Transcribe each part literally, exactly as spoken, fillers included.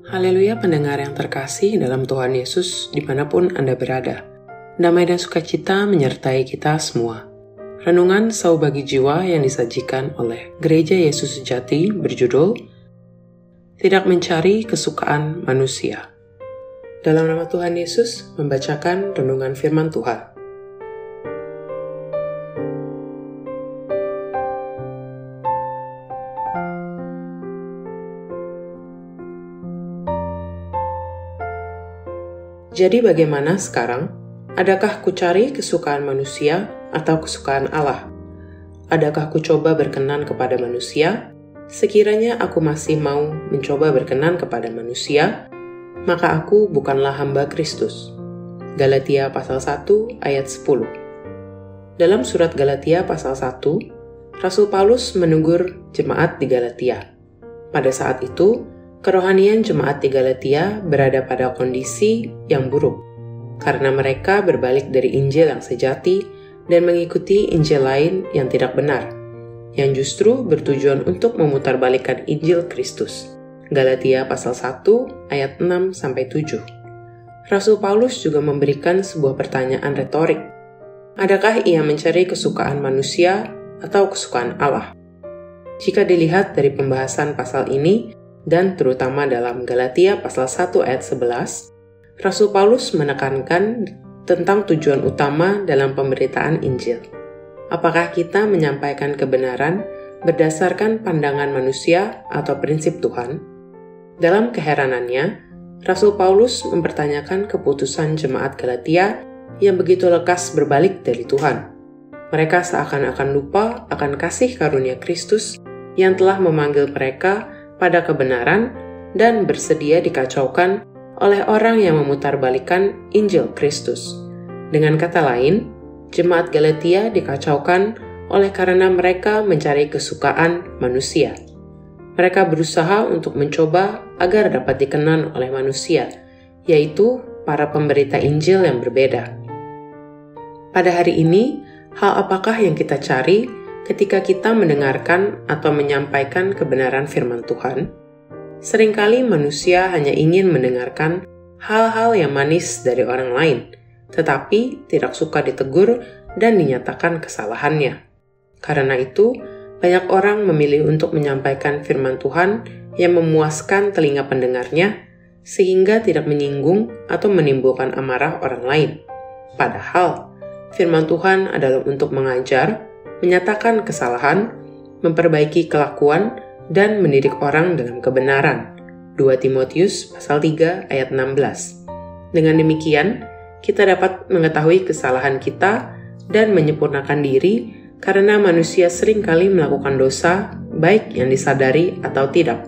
Haleluya pendengar yang terkasih dalam Tuhan Yesus dimanapun Anda berada. Damai dan sukacita menyertai kita semua. Renungan Sau Bagi Jiwa yang disajikan oleh Gereja Yesus Sejati berjudul Tidak Mencari Kesukaan Manusia. Dalam nama Tuhan Yesus membacakan renungan firman Tuhan. Jadi bagaimana sekarang? Adakah ku cari kesukaan manusia atau kesukaan Allah? Adakah ku coba berkenan kepada manusia? Sekiranya aku masih mau mencoba berkenan kepada manusia, maka aku bukanlah hamba Kristus. Galatia pasal satu ayat sepuluh. Dalam surat Galatia pasal satu, Rasul Paulus menegur jemaat di Galatia. Pada saat itu, kerohanian jemaat di Galatia berada pada kondisi yang buruk, karena mereka berbalik dari Injil yang sejati dan mengikuti Injil lain yang tidak benar, yang justru bertujuan untuk memutarbalikkan Injil Kristus. Galatia pasal satu ayat enam sampai tujuh. Rasul Paulus juga memberikan sebuah pertanyaan retorik. Adakah ia mencari kesukaan manusia atau kesukaan Allah? Jika dilihat dari pembahasan pasal ini, dan terutama dalam Galatia pasal satu ayat sebelas, Rasul Paulus menekankan tentang tujuan utama dalam pemberitaan Injil. Apakah kita menyampaikan kebenaran berdasarkan pandangan manusia atau prinsip Tuhan? Dalam keheranannya, Rasul Paulus mempertanyakan keputusan jemaat Galatia yang begitu lekas berbalik dari Tuhan. Mereka seakan-akan lupa akan kasih karunia Kristus yang telah memanggil mereka pada kebenaran dan bersedia dikacaukan oleh orang yang memutarbalikkan Injil Kristus. Dengan kata lain, jemaat Galatia dikacaukan oleh karena mereka mencari kesukaan manusia. Mereka berusaha untuk mencoba agar dapat dikenan oleh manusia, yaitu para pemberita Injil yang berbeda. Pada hari ini, hal apakah yang kita cari ketika kita mendengarkan atau menyampaikan kebenaran firman Tuhan? Seringkali manusia hanya ingin mendengarkan hal-hal yang manis dari orang lain, tetapi tidak suka ditegur dan dinyatakan kesalahannya. Karena itu, banyak orang memilih untuk menyampaikan firman Tuhan yang memuaskan telinga pendengarnya, sehingga tidak menyinggung atau menimbulkan amarah orang lain. Padahal, firman Tuhan adalah untuk mengajar, menyatakan kesalahan, memperbaiki kelakuan, dan mendidik orang dalam kebenaran. dua Timotius pasal tiga ayat enam belas. Dengan demikian, kita dapat mengetahui kesalahan kita dan menyempurnakan diri karena manusia seringkali melakukan dosa, baik yang disadari atau tidak.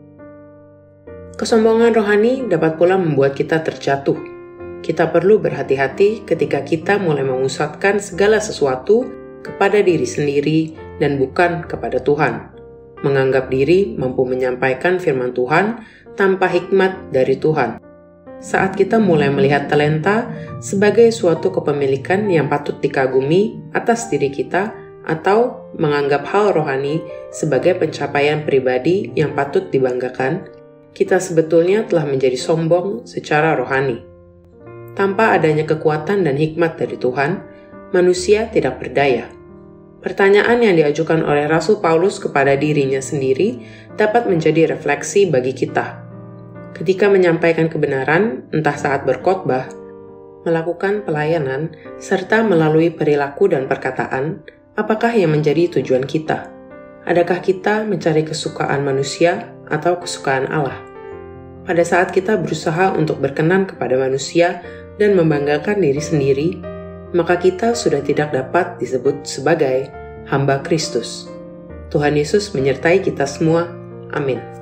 Kesombongan rohani dapat pula membuat kita terjatuh. Kita perlu berhati-hati ketika kita mulai memusatkan segala sesuatu kepada diri sendiri dan bukan kepada Tuhan. Menganggap diri mampu menyampaikan firman Tuhan tanpa hikmat dari Tuhan. Saat kita mulai melihat talenta sebagai suatu kepemilikan yang patut dikagumi atas diri kita atau menganggap hal rohani sebagai pencapaian pribadi yang patut dibanggakan, kita sebetulnya telah menjadi sombong secara rohani. Tanpa adanya kekuatan dan hikmat dari Tuhan, manusia tidak berdaya. Pertanyaan yang diajukan oleh Rasul Paulus kepada dirinya sendiri dapat menjadi refleksi bagi kita. Ketika menyampaikan kebenaran, entah saat berkhotbah, melakukan pelayanan, serta melalui perilaku dan perkataan, apakah yang menjadi tujuan kita? Adakah kita mencari kesukaan manusia atau kesukaan Allah? Pada saat kita berusaha untuk berkenan kepada manusia dan membanggakan diri sendiri, maka kita sudah tidak dapat disebut sebagai hamba Kristus. Tuhan Yesus menyertai kita semua. Amin.